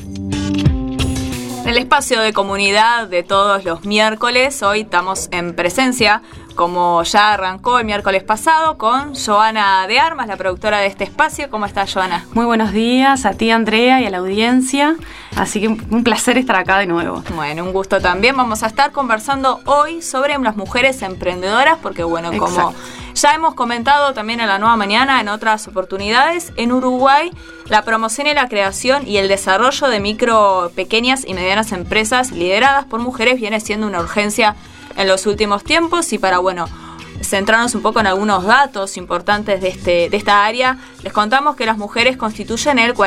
En el espacio de comunidad de todos los miércoles, hoy estamos en presencia, como ya arrancó el miércoles pasado, con Joana de Armas, la productora de este espacio. ¿Cómo estás, Joana? Muy buenos días a ti, Andrea, y a la audiencia. Así que un placer estar acá de nuevo. Bueno, un gusto también. Vamos a estar conversando hoy sobre las mujeres emprendedoras, porque bueno, como ya hemos comentado también en La Nueva Mañana, en otras oportunidades, en Uruguay la promoción y la creación y el desarrollo de micro, pequeñas y medianas empresas lideradas por mujeres viene siendo una urgencia en los últimos tiempos. Y para, centrarnos un poco en algunos datos importantes de esta área, les contamos que las mujeres constituyen el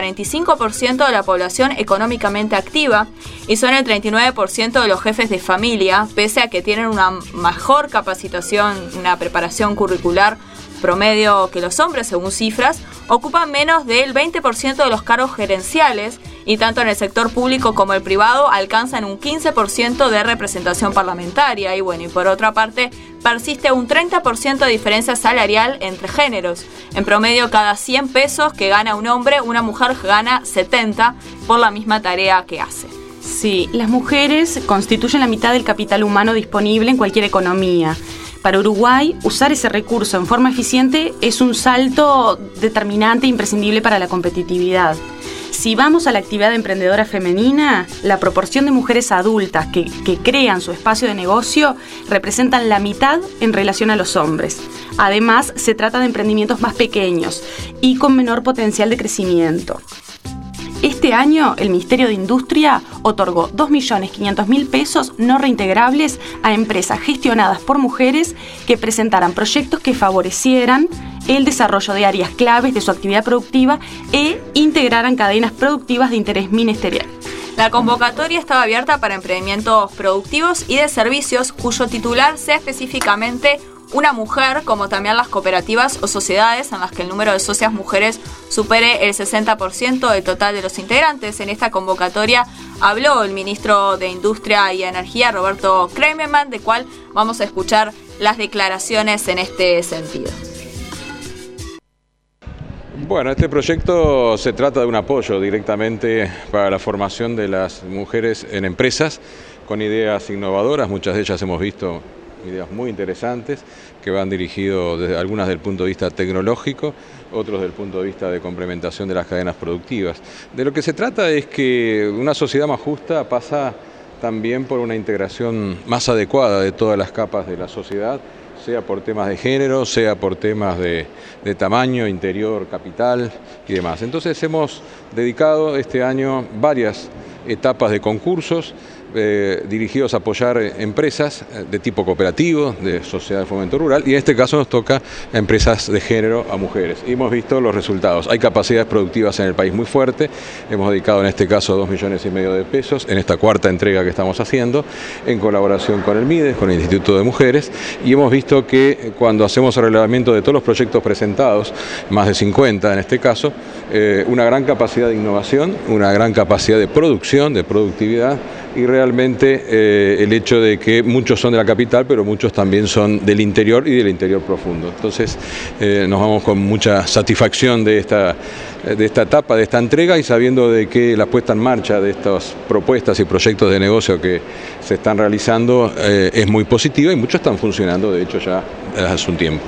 45% de la población económicamente activa y son el 39% de los jefes de familia, pese a que tienen una mejor capacitación, una preparación curricular promedio que los hombres, según cifras, ocupan menos del 20% de los cargos gerenciales y tanto en el sector público como el privado alcanzan un 15% de representación parlamentaria. Y por otra parte, persiste un 30% de diferencia salarial entre géneros. En promedio, cada 100 pesos que gana un hombre, una mujer gana 70 por la misma tarea que hace. Sí, las mujeres constituyen la mitad del capital humano disponible en cualquier economía. Para Uruguay, usar ese recurso en forma eficiente es un salto determinante e imprescindible para la competitividad. Si vamos a la actividad emprendedora femenina, la proporción de mujeres adultas que crean su espacio de negocio representan la mitad en relación a los hombres. Además, se trata de emprendimientos más pequeños y con menor potencial de crecimiento. Este año, el Ministerio de Industria otorgó 2.500.000 pesos no reintegrables a empresas gestionadas por mujeres que presentaran proyectos que favorecieran el desarrollo de áreas claves de su actividad productiva e integraran cadenas productivas de interés ministerial. La convocatoria estaba abierta para emprendimientos productivos y de servicios cuyo titular sea específicamente una mujer, como también las cooperativas o sociedades en las que el número de socias mujeres supere el 60% del total de los integrantes. En esta convocatoria habló el ministro de Industria y Energía, Roberto Kramerman, de cual vamos a escuchar las declaraciones en este sentido. Bueno, este proyecto se trata de un apoyo directamente para la formación de las mujeres en empresas con ideas innovadoras. Muchas de ellas hemos visto ideas muy interesantes que van dirigidos desde algunas del punto de vista tecnológico, otros del punto de vista de complementación de las cadenas productivas. De lo que se trata es que una sociedad más justa pasa también por una integración más adecuada de todas las capas de la sociedad, sea por temas de género, sea por temas de tamaño, interior, capital y demás. Entonces hemos dedicado este año varias etapas de concursos dirigidos a apoyar empresas de tipo cooperativo, de sociedad de fomento rural, y en este caso nos toca a empresas de género, a mujeres. Y hemos visto los resultados. Hay capacidades productivas en el país muy fuerte. Hemos dedicado en este caso 2,5 millones de pesos en esta cuarta entrega que estamos haciendo, en colaboración con el MIDES, con el Instituto de Mujeres, y hemos visto que cuando hacemos el relevamiento de todos los proyectos presentados, más de 50 en este caso, una gran capacidad de innovación, una gran capacidad de producción, de productividad, y realmente el hecho de que muchos son de la capital, pero muchos también son del interior y del interior profundo. Entonces nos vamos con mucha satisfacción de esta etapa, de esta entrega, y sabiendo de que la puesta en marcha de estas propuestas y proyectos de negocio que se están realizando es muy positiva y muchos están funcionando, de hecho ya hace un tiempo.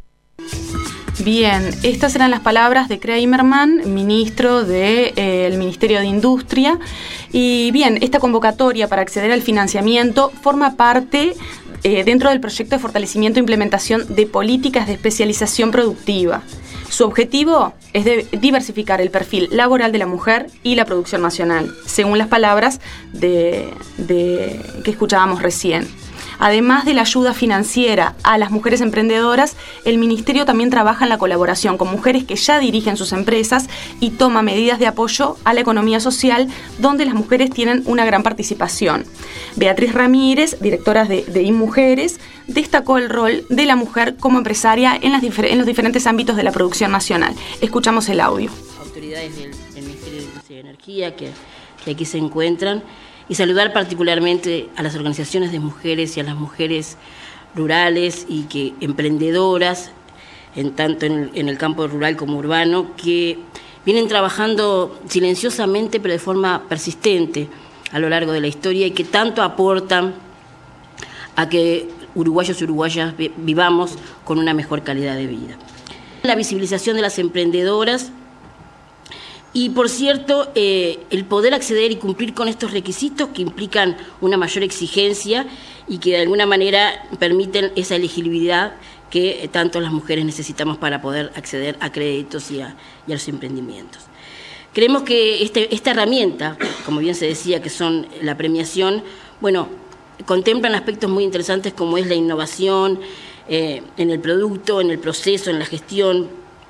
Bien, estas eran las palabras de Kramerman, ministro del Ministerio de Industria. Y bien, esta convocatoria para acceder al financiamiento forma parte dentro del proyecto de fortalecimiento e implementación de políticas de especialización productiva. Su objetivo es diversificar el perfil laboral de la mujer y la producción nacional, según las palabras que escuchábamos recién. Además de la ayuda financiera a las mujeres emprendedoras, el Ministerio también trabaja en la colaboración con mujeres que ya dirigen sus empresas y toma medidas de apoyo a la economía social, donde las mujeres tienen una gran participación. Beatriz Ramírez, directora de InMujeres, destacó el rol de la mujer como empresaria en los diferentes ámbitos de la producción nacional. Escuchamos el audio. Autoridades del Ministerio de Industria y Energía que aquí se encuentran, y saludar particularmente a las organizaciones de mujeres y a las mujeres rurales y que emprendedoras, tanto en el campo rural como urbano, que vienen trabajando silenciosamente pero de forma persistente a lo largo de la historia y que tanto aportan a que uruguayos y uruguayas vivamos con una mejor calidad de vida. La visibilización de las emprendedoras y, por cierto, el poder acceder y cumplir con estos requisitos que implican una mayor exigencia y que de alguna manera permiten esa elegibilidad que tanto las mujeres necesitamos para poder acceder a créditos y a los emprendimientos. Creemos que esta herramienta, como bien se decía, que son la premiación, bueno, contemplan aspectos muy interesantes como es la innovación en el producto, en el proceso, en la gestión,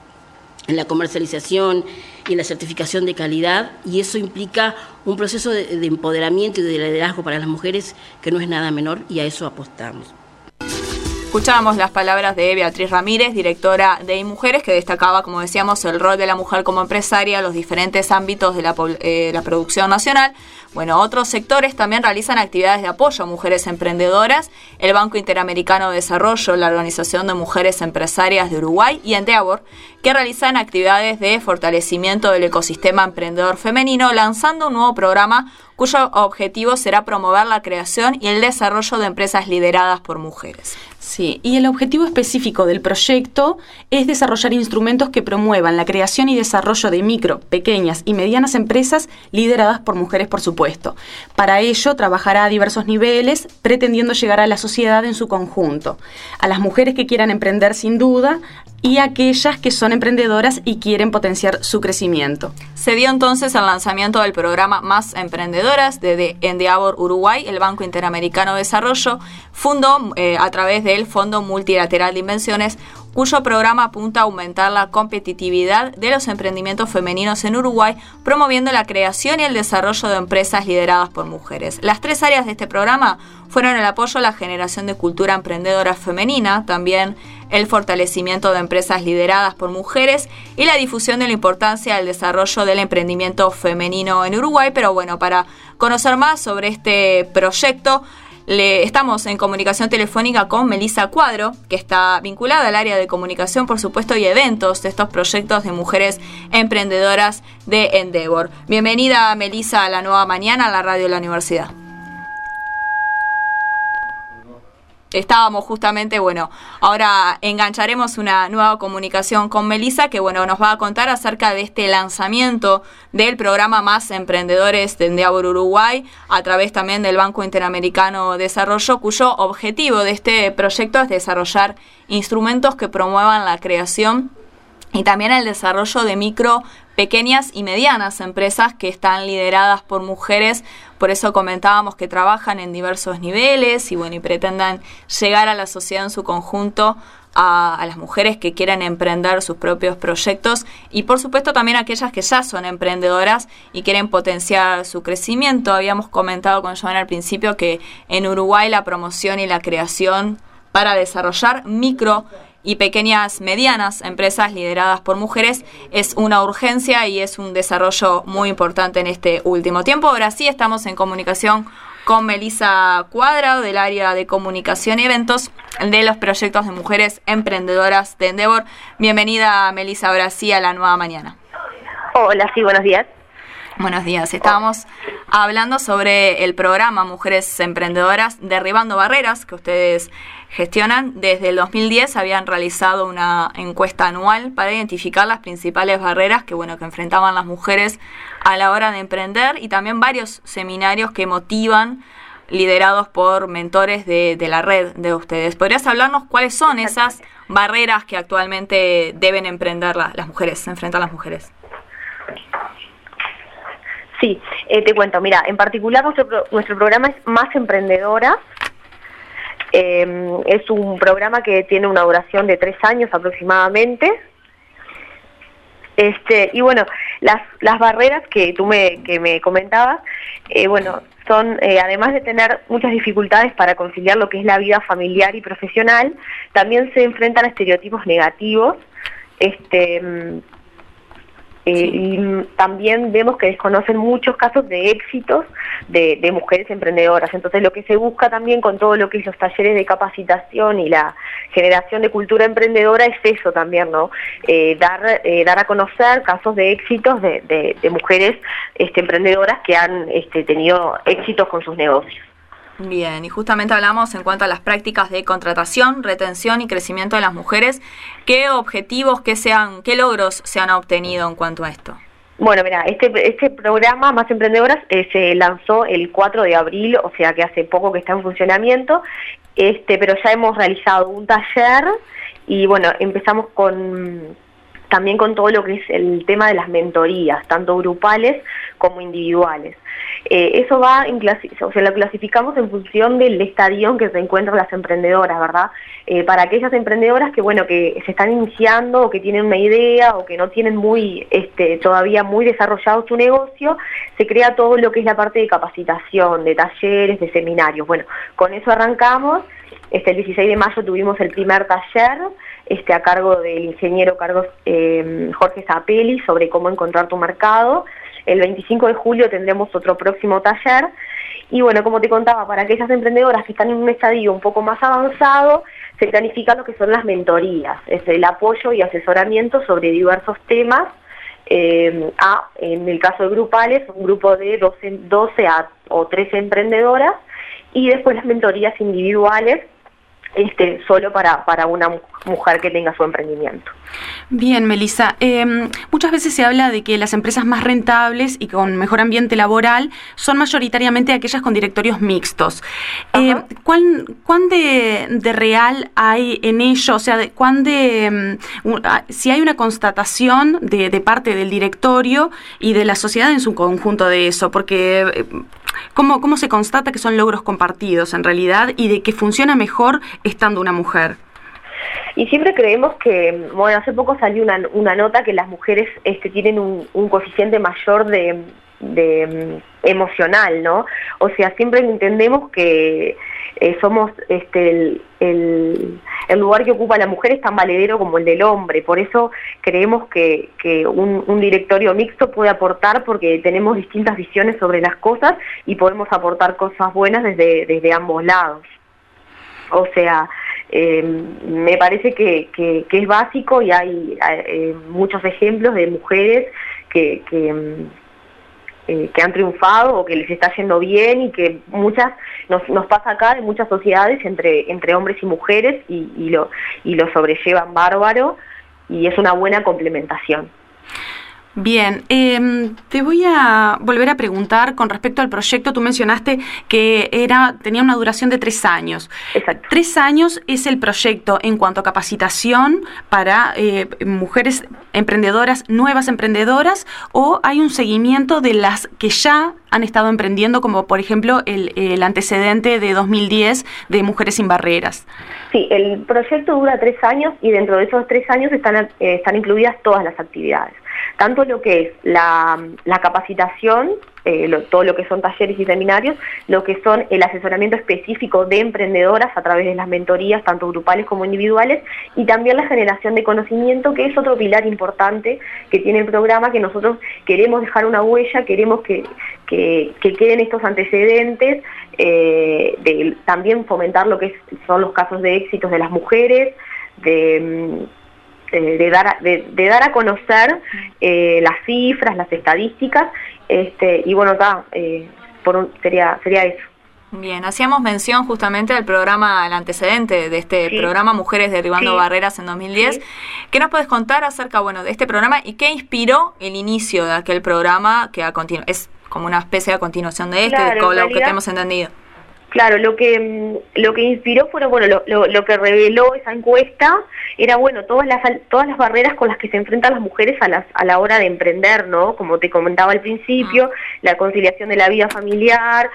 en la comercialización y en la certificación de calidad, y eso implica un proceso de empoderamiento y de liderazgo para las mujeres que no es nada menor, y a eso apostamos. Escuchábamos las palabras de Beatriz Ramírez, directora de IMujeres, que destacaba, como decíamos, el rol de la mujer como empresaria, los diferentes ámbitos de la producción nacional. Bueno, otros sectores también realizan actividades de apoyo a mujeres emprendedoras. El Banco Interamericano de Desarrollo, la Organización de Mujeres Empresarias de Uruguay y Endeavor, que realizan actividades de fortalecimiento del ecosistema emprendedor femenino, lanzando un nuevo programa cuyo objetivo será promover la creación y el desarrollo de empresas lideradas por mujeres. Sí, y el objetivo específico del proyecto es desarrollar instrumentos que promuevan la creación y desarrollo de micro, pequeñas y medianas empresas lideradas por mujeres, por supuesto. Para ello, trabajará a diversos niveles, pretendiendo llegar a la sociedad en su conjunto, a las mujeres que quieran emprender sin duda y a aquellas que son emprendedoras y quieren potenciar su crecimiento. Se dio entonces el lanzamiento del programa Más Emprendedoras de Endeavor Uruguay. El Banco Interamericano de Desarrollo fundó a través del Fondo Multilateral de Inversiones, cuyo programa apunta a aumentar la competitividad de los emprendimientos femeninos en Uruguay, promoviendo la creación y el desarrollo de empresas lideradas por mujeres. Las tres áreas de este programa fueron el apoyo a la generación de cultura emprendedora femenina, también el fortalecimiento de empresas lideradas por mujeres y la difusión de la importancia del desarrollo del emprendimiento femenino en Uruguay. Pero bueno, para conocer más sobre este proyecto, estamos en comunicación telefónica con Melissa Cuadro, que está vinculada al área de comunicación, por supuesto, y eventos de estos proyectos de mujeres emprendedoras de Endeavor. Bienvenida, Melissa, a La Nueva Mañana, a la radio de la universidad. Estábamos justamente, bueno, ahora engancharemos una nueva comunicación con Melissa, que bueno, nos va a contar acerca de este lanzamiento del programa Más Emprendedores de Endeavor Uruguay, a través también del Banco Interamericano de Desarrollo, cuyo objetivo de este proyecto es desarrollar instrumentos que promuevan la creación y también el desarrollo de micro, pequeñas y medianas empresas que están lideradas por mujeres. Por eso comentábamos que trabajan en diversos niveles y bueno, y pretendan llegar a la sociedad en su conjunto, a las mujeres que quieren emprender sus propios proyectos y por supuesto también a aquellas que ya son emprendedoras y quieren potenciar su crecimiento. Habíamos comentado con Joana al principio que en Uruguay la promoción y la creación para desarrollar micro y pequeñas, medianas empresas lideradas por mujeres es una urgencia y es un desarrollo muy importante en este último tiempo. Ahora sí estamos en comunicación con Melissa Cuadro, del área de comunicación y eventos de los proyectos de mujeres emprendedoras de Endeavor. Bienvenida, Melissa, ahora sí a La Nueva Mañana. Hola, sí, buenos días. Buenos días. Estábamos hablando sobre el programa Mujeres Emprendedoras Derribando Barreras que ustedes gestionan. Desde el 2010 habían realizado una encuesta anual para identificar las principales barreras que enfrentaban las mujeres a la hora de emprender y también varios seminarios que motivan, liderados por mentores de la red de ustedes. ¿Podrías hablarnos cuáles son esas barreras que actualmente deben emprender las mujeres, enfrentar las mujeres? Sí, te cuento. Mira, en particular nuestro programa es Más Emprendedoras. Es un programa que tiene una duración de 3 años aproximadamente. Y bueno, las barreras que me comentabas, son, además de tener muchas dificultades para conciliar lo que es la vida familiar y profesional, también se enfrentan a estereotipos negativos, Y también vemos que desconocen muchos casos de éxitos de mujeres emprendedoras. Entonces lo que se busca también con todo lo que es los talleres de capacitación y la generación de cultura emprendedora es eso también, ¿no? Dar a conocer casos de éxitos de mujeres emprendedoras que han tenido éxitos con sus negocios. Bien, y justamente hablamos en cuanto a las prácticas de contratación, retención y crecimiento de las mujeres. ¿Qué objetivos, qué logros se han obtenido en cuanto a esto? Bueno, mira, este programa Más Emprendedoras se lanzó el 4 de abril, o sea que hace poco que está en funcionamiento, pero ya hemos realizado un taller y bueno, empezamos también con todo lo que es el tema de las mentorías, tanto grupales como individuales. Eso lo clasificamos en función del estadio en que se encuentran las emprendedoras, ¿verdad? Para aquellas emprendedoras que se están iniciando o que tienen una idea o que no tienen todavía muy desarrollado su negocio, se crea todo lo que es la parte de capacitación, de talleres, de seminarios. Bueno, con eso arrancamos. El 16 de mayo tuvimos el primer taller, a cargo del ingeniero Jorge Zapelli, sobre cómo encontrar tu mercado. El 25 de julio tendremos otro próximo taller. Y bueno, como te contaba, para aquellas emprendedoras que están en un estadio un poco más avanzado, se planifican lo que son las mentorías, el apoyo y asesoramiento sobre diversos temas. En el caso de grupales, un grupo de 12 o 13 emprendedoras, y después las mentorías individuales, solo para una mujer que tenga su emprendimiento. Bien, Melissa, muchas veces se habla de que las empresas más rentables y con mejor ambiente laboral son mayoritariamente aquellas con directorios mixtos. ¿Cuán de real hay en ello? O sea, si hay una constatación de parte del directorio y de la sociedad en su conjunto de eso, porque ¿cómo se constata que son logros compartidos en realidad y de que funciona mejor estando una mujer? Y siempre creemos que, bueno, hace poco salió una nota que las mujeres tienen un coeficiente mayor de emocional, ¿no? O sea, siempre entendemos que somos el lugar que ocupa la mujer es tan valedero como el del hombre. Por eso creemos que un directorio mixto puede aportar, porque tenemos distintas visiones sobre las cosas y podemos aportar cosas buenas desde ambos lados. O sea, me parece que es básico, y hay muchos ejemplos de mujeres que han triunfado o que les está yendo bien, y que nos pasa acá en muchas sociedades entre hombres y mujeres, y lo sobrellevan bárbaro, y es una buena complementación. Bien, te voy a volver a preguntar con respecto al proyecto. Tú mencionaste que tenía una duración de 3 años. Exacto. 3 años es el proyecto en cuanto a capacitación para mujeres emprendedoras, nuevas emprendedoras, o hay un seguimiento de las que ya han estado emprendiendo, como por ejemplo el antecedente de 2010 de Mujeres Sin Barreras. Sí, el proyecto dura 3 años, y dentro de esos 3 años están incluidas todas las actividades. Tanto lo que es la capacitación, todo lo que son talleres y seminarios, lo que son el asesoramiento específico de emprendedoras a través de las mentorías, tanto grupales como individuales, y también la generación de conocimiento, que es otro pilar importante que tiene el programa, que nosotros queremos dejar una huella, queremos que queden estos antecedentes, también fomentar lo que son los casos de éxitos de las mujeres, de dar a conocer las cifras, las estadísticas, y bueno, sería eso. Bien, hacíamos mención justamente al programa, al antecedente de este programa Mujeres Derribando Barreras en 2010. Sí. ¿Qué nos puedes contar acerca, de este programa y qué inspiró el inicio de aquel programa, que es como una especie de continuación de con lo que tenemos entendido? Claro, lo que inspiró fueron, lo que reveló esa encuesta era, todas las barreras con las que se enfrentan las mujeres a la hora de emprender, ¿no? Como te comentaba al principio, la conciliación de la vida familiar,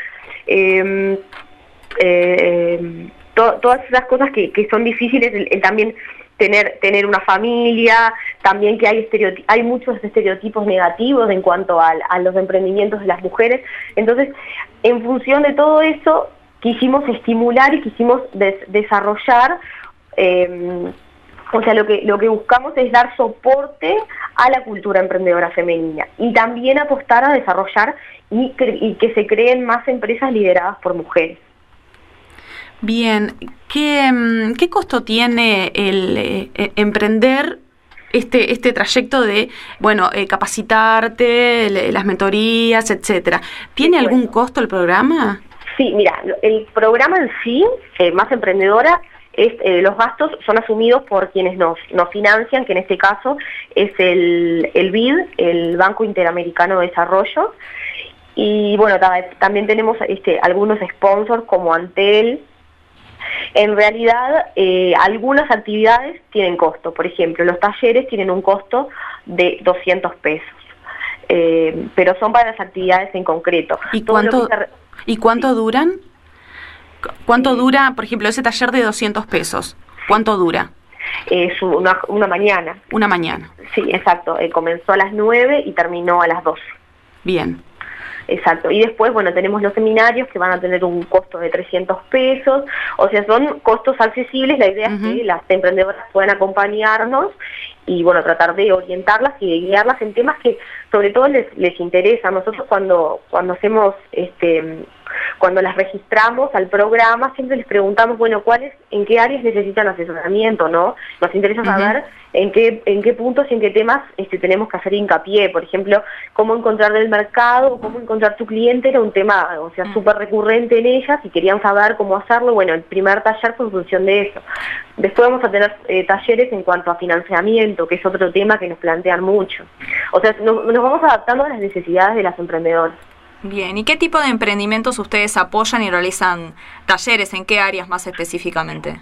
todas esas cosas que son difíciles, el también tener una familia, también que hay muchos estereotipos negativos en cuanto a los emprendimientos de las mujeres. Entonces, en función de todo eso, quisimos estimular y quisimos desarrollar O sea, lo que buscamos es dar soporte a la cultura emprendedora femenina y también apostar a desarrollar y que se creen más empresas lideradas por mujeres. Bien, ¿qué costo tiene el emprender este trayecto de, capacitarte, las mentorías, etcétera? ¿Tiene algún costo el programa? Sí, mira, el programa en sí, Más Emprendedora, los gastos son asumidos por quienes nos financian, que en este caso es el BID, el Banco Interamericano de Desarrollo, y bueno, también tenemos algunos sponsors como Antel. En realidad, algunas actividades tienen costo. Por ejemplo, los talleres tienen un costo de 200 pesos, pero son para las actividades en concreto. ¿Y cuánto duran? ¿Cuánto dura, por ejemplo, ese taller de 200 pesos? ¿Cuánto dura? Es una mañana. Una mañana. Sí, exacto. Comenzó a las 9 y terminó a las 12. Bien. Exacto. Y después, bueno, tenemos los seminarios que van a tener un costo de 300 pesos. O sea, son costos accesibles. La idea es que las emprendedoras puedan acompañarnos y, bueno, tratar de orientarlas y de guiarlas en temas que sobre todo les interesan. Nosotros cuando hacemos cuando las registramos al programa, siempre les preguntamos, bueno, en qué áreas necesitan asesoramiento, ¿no? Nos interesa saber en qué puntos y en qué temas tenemos que hacer hincapié. Por ejemplo, cómo encontrar el mercado, cómo encontrar tu cliente era un tema, o sea, súper recurrente en ellas y querían saber cómo hacerlo. Bueno, el primer taller fue en función de eso. Después vamos a tener talleres en cuanto a financiamiento, que es otro tema que nos plantean mucho. O sea, nos vamos adaptando a las necesidades de las emprendedoras. Bien, ¿y qué tipo de emprendimientos ustedes apoyan y realizan talleres? ¿En qué áreas más específicamente?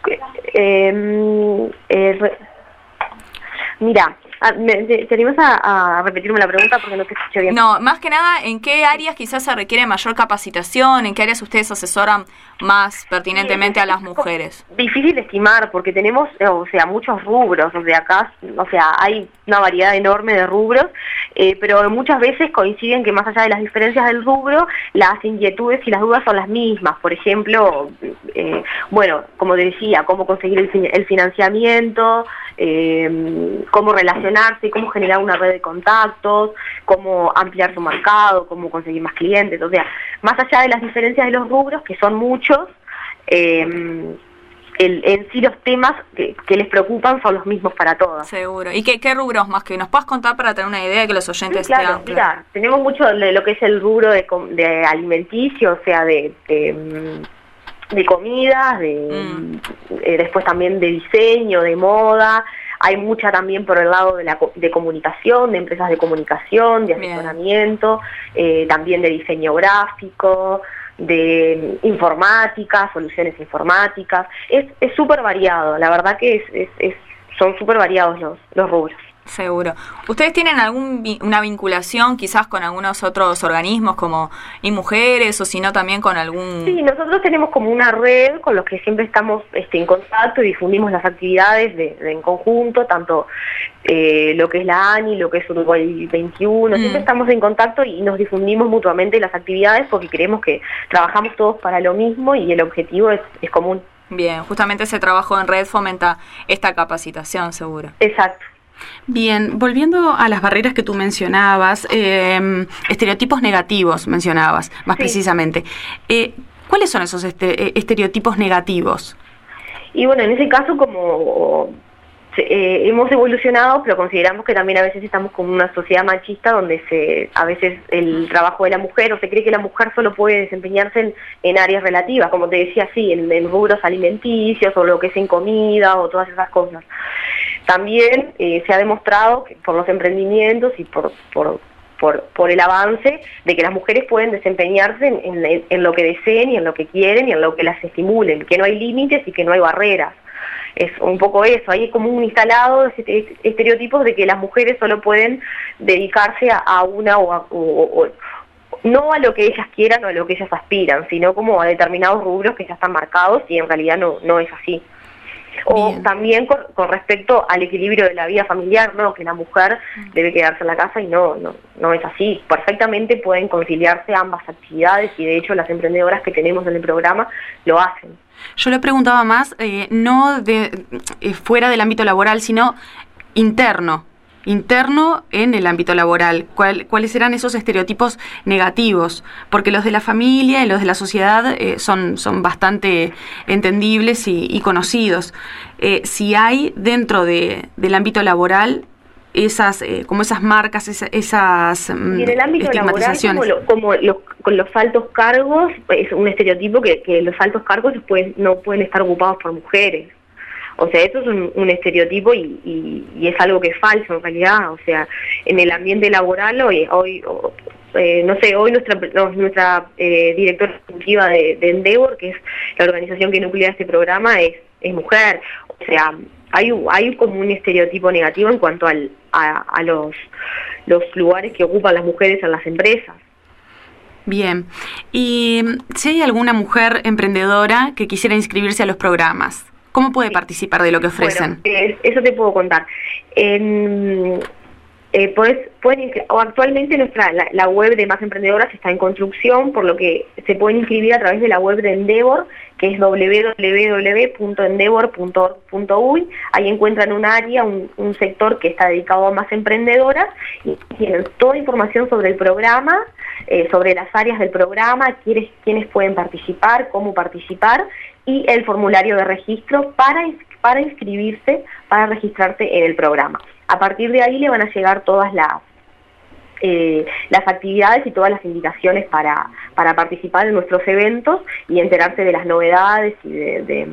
Mira, ¿te animas a repetirme la pregunta porque no te escuché bien? No, más que nada, ¿en qué áreas quizás se requiere mayor capacitación? ¿En qué áreas ustedes asesoran más pertinentemente a las mujeres? Difícil de estimar porque tenemos, muchos rubros, acá, hay una variedad enorme de rubros, pero muchas veces coinciden que más allá de las diferencias del rubro, las inquietudes y las dudas son las mismas. Por ejemplo, como te decía, cómo conseguir el financiamiento, cómo relacionarse, cómo generar una red de contactos, cómo ampliar su mercado, cómo conseguir más clientes. O sea, más allá de las diferencias de los rubros, que son muchos, en sí los temas que les preocupan son los mismos para todas. Seguro. ¿Y qué rubros más que nos puedas contar para tener una idea de que los oyentes sí, claro, mira, tenemos mucho de lo que es el rubro de alimenticio, o sea, de comidas, después también de diseño, de moda. Hay mucha también por el lado de comunicación, de empresas de comunicación, de asesoramiento, también de diseño gráfico, de informática, soluciones informáticas. Es súper variado, la verdad que son súper variados los rubros. Seguro. ¿Ustedes tienen una vinculación quizás con algunos otros organismos como InMujeres o si no también con algún...? Sí, nosotros tenemos como una red con los que siempre estamos en contacto y difundimos las actividades en conjunto, tanto lo que es la ANI, lo que es Uruguay 21, siempre estamos en contacto y nos difundimos mutuamente las actividades porque creemos que trabajamos todos para lo mismo y el objetivo es común. Bien, justamente ese trabajo en red fomenta esta capacitación, seguro. Exacto. Bien, volviendo a las barreras que tú mencionabas, estereotipos negativos mencionabas, más precisamente. ¿Cuáles son esos estereotipos negativos? Y bueno, en ese caso hemos evolucionado, pero consideramos que también a veces estamos como una sociedad machista donde a veces el trabajo de la mujer, o se cree que la mujer solo puede desempeñarse en áreas relativas, como te decía, sí, en rubros alimenticios o lo que es en comida o todas esas cosas. También se ha demostrado que por los emprendimientos y por el avance de que las mujeres pueden desempeñarse en lo que deseen y en lo que quieren y en lo que las estimulen, que no hay límites y que no hay barreras. Es un poco eso, hay como un instalado estereotipos de que las mujeres solo pueden dedicarse a una o no a lo que ellas quieran o a lo que ellas aspiran, sino como a determinados rubros que ya están marcados y en realidad no es así. O también con respecto al equilibrio de la vida familiar, ¿no? Que la mujer debe quedarse en la casa y no es así. Perfectamente pueden conciliarse ambas actividades y de hecho las emprendedoras que tenemos en el programa lo hacen. Yo le preguntaba más, no fuera del ámbito laboral, sino interno en el ámbito laboral. ¿Cuáles eran esos estereotipos negativos? Porque los de la familia y los de la sociedad son bastante entendibles y conocidos. Si hay dentro del ámbito laboral esas marcas, esas y en el ámbito laboral, con los altos cargos, es un estereotipo que los altos cargos no pueden estar ocupados por mujeres. O sea, eso es un estereotipo y es algo que es falso en realidad. O sea, en el ambiente laboral hoy nuestra directora ejecutiva de Endeavor, que es la organización que nuclea este programa, es mujer. O sea, hay como un estereotipo negativo en cuanto a los lugares que ocupan las mujeres en las empresas. Bien. Y si hay alguna mujer emprendedora que quisiera inscribirse a los programas, ¿cómo puede participar de lo que ofrecen? Bueno, eso te puedo contar. Actualmente la web de Más Emprendedoras está en construcción, por lo que se pueden inscribir a través de la web de Endeavor, que es www.endeavor.org.uy. Ahí encuentran un área, un sector que está dedicado a más emprendedoras y tienen toda información sobre el programa, sobre las áreas del programa, quiénes pueden participar, cómo participar y el formulario de registro para inscribirse, para registrarse en el programa. A partir de ahí le van a llegar todas las actividades y todas las invitaciones para participar en nuestros eventos y enterarse de las novedades y de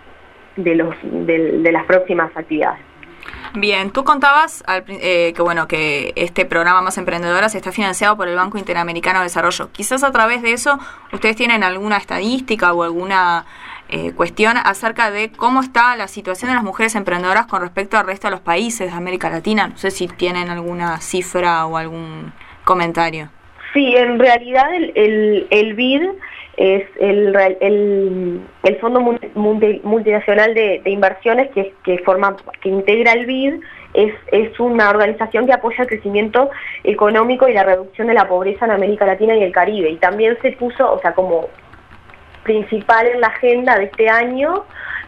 las próximas actividades. Bien, tú contabas que este programa Más Emprendedoras está financiado por el Banco Interamericano de Desarrollo. Quizás a través de eso ustedes tienen alguna estadística o alguna cuestión acerca de cómo está la situación de las mujeres emprendedoras con respecto al resto de los países de América Latina. No sé si tienen alguna cifra o algún comentario. Sí, en realidad el BID es el Fondo Multinacional de Inversiones que integra el BID. Es una organización que apoya el crecimiento económico y la reducción de la pobreza en América Latina y el Caribe. Y también se puso, o sea, como principal en la agenda de este año,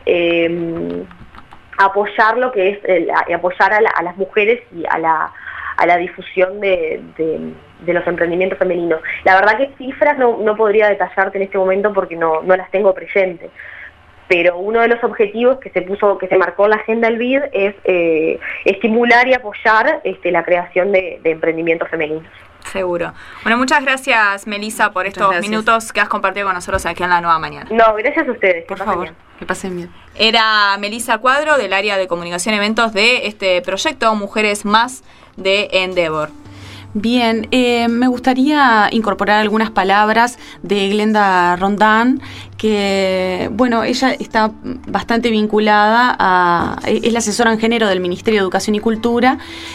apoyar lo que es apoyar a las mujeres y a la difusión de los emprendimientos femeninos. La verdad que cifras no podría detallarte en este momento porque no las tengo presentes, pero uno de los objetivos que se marcó en la agenda del BID es estimular y apoyar la creación de emprendimientos femeninos. Seguro. Bueno, muchas gracias, Melissa, por estos minutos que has compartido con nosotros aquí en La Nueva Mañana. No, gracias a ustedes. Por favor, que pasen bien. Era Melissa Cuadro, del área de comunicación y eventos de este proyecto Mujeres Más de Endeavor. Bien, me gustaría incorporar algunas palabras de Glenda Rondán, que, bueno, ella está bastante vinculada es la asesora en género del Ministerio de Educación y Cultura,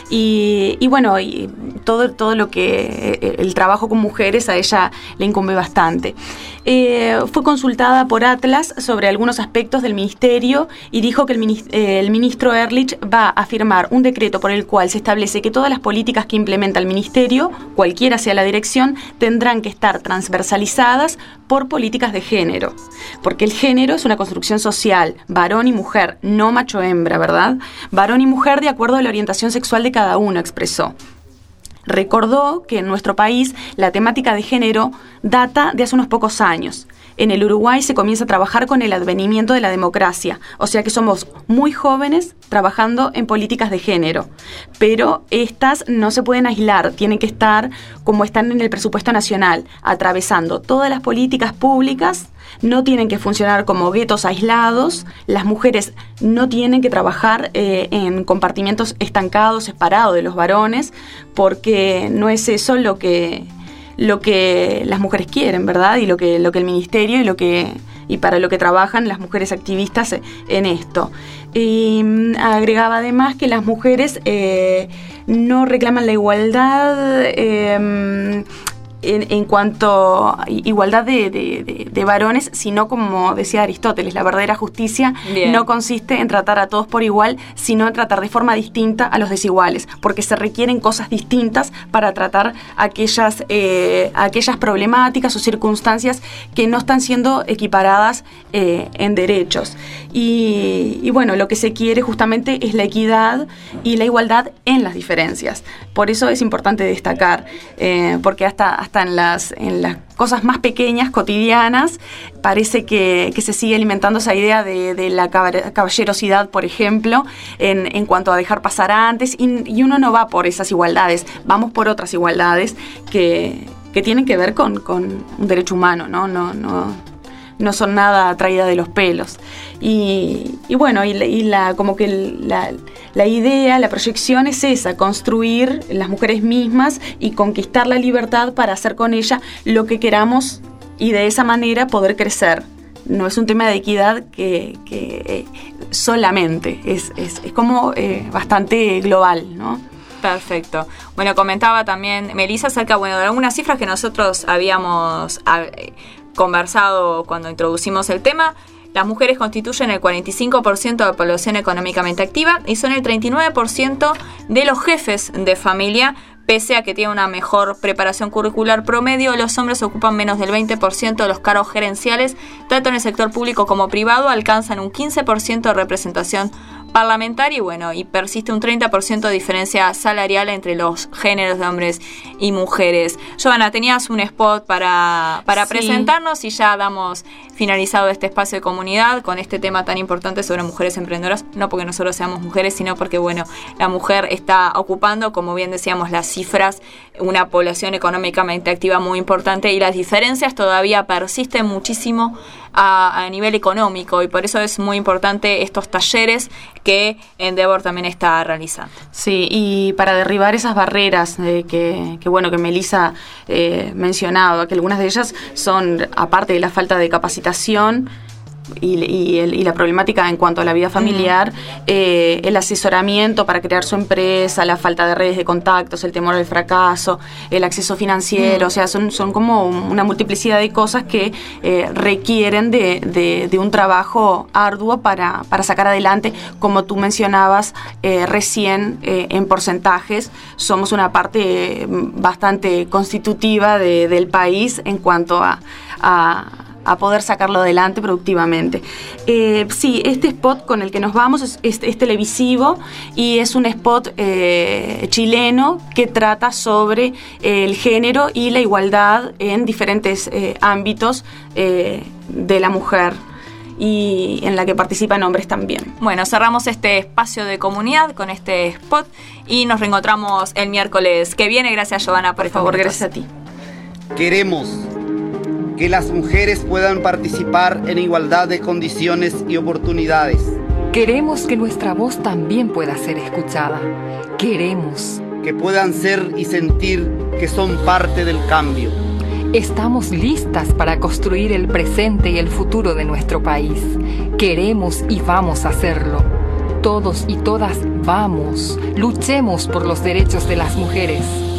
y bueno, y todo lo que el trabajo con mujeres a ella le incumbe bastante. Fue consultada por Atlas sobre algunos aspectos del ministerio y dijo que el ministro Ehrlich va a firmar un decreto por el cual se establece que todas las políticas que implementa el ministerio, cualquiera sea la dirección, tendrán que estar transversalizadas por políticas de género, porque el género es una construcción social, varón y mujer, no macho-hembra, ¿verdad? Varón y mujer de acuerdo a la orientación sexual de cada uno, expresó. Recordó que en nuestro país la temática de género data de hace unos pocos años. En el Uruguay se comienza a trabajar con el advenimiento de la democracia, o sea que somos muy jóvenes trabajando en políticas de género, pero estas no se pueden aislar, tienen que estar como están en el presupuesto nacional, atravesando todas las políticas públicas. No tienen que funcionar como guetos aislados, las mujeres no tienen que trabajar en compartimientos estancados, separados de los varones, porque no es eso lo que las mujeres quieren, ¿verdad? Y lo que el ministerio y para lo que trabajan las mujeres activistas en esto. Y agregaba además que las mujeres no reclaman la igualdad en cuanto a igualdad de varones, sino como decía Aristóteles, la verdadera justicia no consiste en tratar a todos por igual, sino en tratar de forma distinta a los desiguales, porque se requieren cosas distintas para tratar aquellas problemáticas o circunstancias que no están siendo equiparadas en derechos. Y bueno, lo que se quiere justamente es la equidad y la igualdad en las diferencias. Por eso es importante destacar, porque hasta en las cosas más pequeñas, cotidianas, parece que se sigue alimentando esa idea de la caballerosidad, por ejemplo, en cuanto a dejar pasar antes, y uno no va por esas igualdades, vamos por otras igualdades que tienen que ver con un derecho humano, no son nada traída de los pelos. Y bueno, como que la idea, la proyección es esa, construir las mujeres mismas y conquistar la libertad para hacer con ella lo que queramos y de esa manera poder crecer. No es un tema de equidad que solamente, es como bastante global, ¿no? Perfecto. Bueno, comentaba también Melissa acerca, de algunas cifras que nosotros habíamos conversado cuando introducimos el tema. Las mujeres constituyen el 45% de la población económicamente activa y son el 39% de los jefes de familia. Pese a que tienen una mejor preparación curricular promedio, los hombres ocupan menos del 20% de los cargos gerenciales, tanto en el sector público como privado, alcanzan un 15% de representación parlamentaria y persiste un 30% de diferencia salarial entre los géneros de hombres y mujeres. Giovanna, tenías un spot para presentarnos y ya damos finalizado este espacio de comunidad con este tema tan importante sobre mujeres emprendedoras, no porque nosotros seamos mujeres, sino porque la mujer está ocupando, como bien decíamos, las cifras, una población económicamente activa muy importante y las diferencias todavía persisten muchísimo a nivel económico, y por eso es muy importante estos talleres que Endeavor también está realizando. Sí, y para derribar esas barreras que Melissa mencionaba, que algunas de ellas son, aparte de la falta de capacitación y la problemática en cuanto a la vida familiar, el asesoramiento para crear su empresa, la falta de redes de contactos, el temor al fracaso, el acceso financiero, o sea, son como una multiplicidad de cosas que requieren de un trabajo arduo para sacar adelante. Como tú mencionabas recién, en porcentajes, somos una parte bastante constitutiva del país en cuanto a poder sacarlo adelante productivamente. Sí, este spot con el que nos vamos es televisivo y es un spot chileno que trata sobre el género y la igualdad en diferentes ámbitos de la mujer, y en la que participan hombres también. Bueno, cerramos este espacio de comunidad con este spot y nos reencontramos el miércoles que viene. Gracias, Giovanna, por favor. Gracias a ti. Queremos que las mujeres puedan participar en igualdad de condiciones y oportunidades. Queremos que nuestra voz también pueda ser escuchada. Queremos que puedan ser y sentir que son parte del cambio. Estamos listas para construir el presente y el futuro de nuestro país. Queremos y vamos a hacerlo. Todos y todas vamos, luchemos por los derechos de las mujeres.